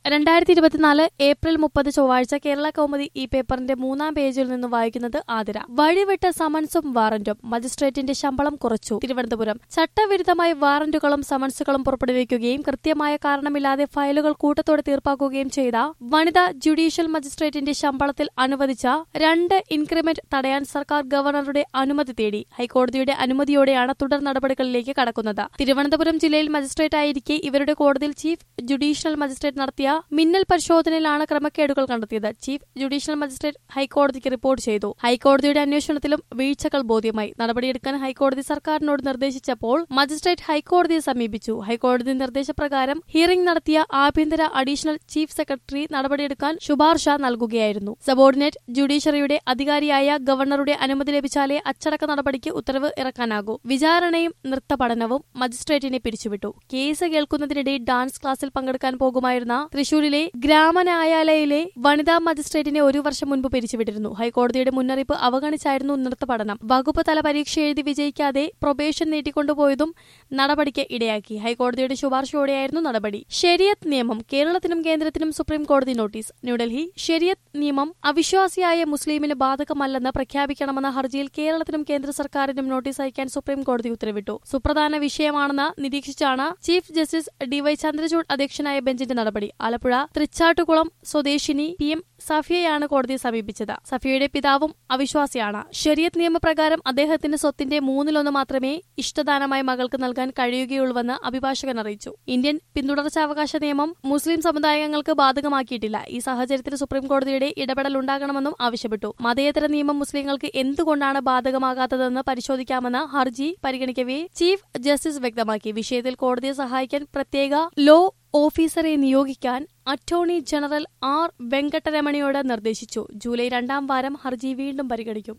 2024 April 30 ചൊവ്വാഴ്ച കേരള കൗമുദി ഈ പേപ്പറിന്റെ 3-ാം പേജിൽ നിന്ന് വായിക്കുന്നത് ആതിര. വഴിവിട്ട സമൻസും വാറന്റും മജിസ്ട്രേറ്റിന്റെ ശമ്പളം കുറച്ചു. തിരുവനന്തപുരം. ചട്ടവിരുദ്ധമായി വാറന്റുകളും സമൻസുകളും പുറപ്പെടുവിക്കുകയും കൃത്യമായ കാരണമില്ലാതെ ഫയലുകൾ കൂട്ടത്തോടെ തീർപ്പാക്കുകയും ചെയ്ത വനിതാ ജുഡീഷ്യൽ മജിസ്ട്രേറ്റിന്റെ ശമ്പളത്തിൽ അനുവദിച്ച 2 ഇൻക്രിമെന്റ് തടയാൻ സർക്കാർ ഗവർണറുടെ അനുമതി തേടി. ഹൈക്കോടതിയുടെ അനുമതിയോടെയാണ് തുടർ നടപടികളിലേക്ക് കടക്കുന്നത്. തിരുവനന്തപുരം ജില്ലയിൽ മജിസ്ട്രേറ്റായിരിക്കെ ഇവരുടെ കോടതിയിൽ ചീഫ് ജുഡീഷ്യൽ മജിസ്ട്രേറ്റ് നടത്തിയ മിന്നൽ പരിശോധനയിലാണ് ക്രമക്കേടുകൾ കണ്ടെത്തിയത്. ചീഫ് ജുഡീഷ്യൽ മജിസ്ട്രേറ്റ് ഹൈക്കോടതിക്ക് റിപ്പോർട്ട് ചെയ്തു. ഹൈക്കോടതിയുടെ അന്വേഷണത്തിലും വീഴ്ചകൾ ബോധ്യമായി. നടപടിയെടുക്കാൻ ഹൈക്കോടതി സർക്കാരിനോട് നിർദ്ദേശിച്ചപ്പോൾ മജിസ്ട്രേറ്റ് ഹൈക്കോടതിയെ സമീപിച്ചു. ഹൈക്കോടതി നിർദ്ദേശപ്രകാരം ഹിയറിംഗ് നടത്തിയ ആഭ്യന്തര അഡീഷണൽ ചീഫ് സെക്രട്ടറി നടപടിയെടുക്കാൻ ശുപാർശ നൽകുകയായിരുന്നു. സബോർഡിനേറ്റ് ജുഡീഷ്യറിയുടെ അധികാരിയായ ഗവർണറുടെ അനുമതി ലഭിച്ചാലേ അച്ചടക്ക നടപടിക്ക് ഉത്തരവ് ഇറക്കാനാകൂ. വിചാരണയും നൃത്തപഠനവും മജിസ്ട്രേറ്റിനെ പിരിച്ചുവിട്ടു. കേസ് കേൾക്കുന്നതിനിടെ ഡാൻസ് ക്ലാസ്സിൽ പങ്കെടുക്കാൻ പോകുമായിരുന്ന തൃശൂരിലെ ഗ്രാമന്യായാലയിലെ വനിതാ മജിസ്ട്രേറ്റിനെ 1 വർഷം മുൻപ് പിരിച്ചുവിട്ടിരുന്നു. ഹൈക്കോടതിയുടെ മുന്നറിയിപ്പ് അവഗണിച്ചായിരുന്നു നൃത്തപഠനം. വകുപ്പ് തല പരീക്ഷ എഴുതി വിജയിക്കാതെ പ്രൊബേഷൻ നീട്ടിക്കൊണ്ടുപോയതും നടപടിക്ക് ഇടയാക്കി. ഹൈക്കോടതിയുടെ ശുപാർശയോടെയായിരുന്നു നടപടി. ശരിയത്ത് നിയമം കേരളത്തിനും കേന്ദ്രത്തിനും സുപ്രീം കോടതി നോട്ടീസ്. ന്യൂഡൽഹി. ശരിയത്ത് നിയമം അവിശ്വാസിയായ മുസ്ലിമിന് ബാധകമല്ലെന്ന് പ്രഖ്യാപിക്കണമെന്ന ഹർജിയിൽ കേരളത്തിനും കേന്ദ്ര സർക്കാരിനും നോട്ടീസ് അയക്കാൻ സുപ്രീം കോടതി ഉത്തരവിട്ടു. സുപ്രധാന വിഷയമാണെന്ന് നിരീക്ഷിച്ചാണ് ചീഫ് ജസ്റ്റിസ് DY ചന്ദ്രചൂഡ് അധ്യക്ഷനായ ബെഞ്ചിന്റെ നടപടി. ആലപ്പുഴ തൃച്ചാട്ടുകുളം സ്വദേശിനി PM സഫിയയാണ് കോടതിയെ സമീപിച്ചത്. സഫിയയുടെ പിതാവും അവിശ്വാസിയാണ്. ശരിയത്ത് നിയമപ്രകാരം അദ്ദേഹത്തിന്റെ സ്വത്തിന്റെ 1/3 മാത്രമേ ഇഷ്ടദാനമായി മകൾക്ക് നൽകാൻ കഴിയുകയുള്ളൂവെന്ന് അഭിഭാഷകൻ അറിയിച്ചു. ഇന്ത്യൻ പിന്തുടർച്ചാവകാശ നിയമം മുസ്ലിം സമുദായങ്ങൾക്ക് ബാധകമാക്കിയിട്ടില്ല. ഈ സാഹചര്യത്തിൽ സുപ്രീംകോടതിയുടെ ഇടപെടൽ ഉണ്ടാകണമെന്നും ആവശ്യപ്പെട്ടു. മതേതര നിയമം മുസ്ലിങ്ങൾക്ക് എന്തുകൊണ്ടാണ് ബാധകമാകാത്തതെന്ന് പരിശോധിക്കാമെന്ന് ഹർജി പരിഗണിക്കവേ ചീഫ് ജസ്റ്റിസ് വ്യക്തമാക്കി. വിഷയത്തിൽ കോടതിയെ സഹായിക്കാൻ പ്രത്യേക ലോ ഓഫീസറെ നിയോഗിക്കാൻ അറ്റോർണി ജനറൽ R വെങ്കട്ടരമണിയോട് നിർദ്ദേശിച്ചു. ജൂലൈ 2-ാം വാരം ഹർജി വീണ്ടും പരിഗണിക്കും.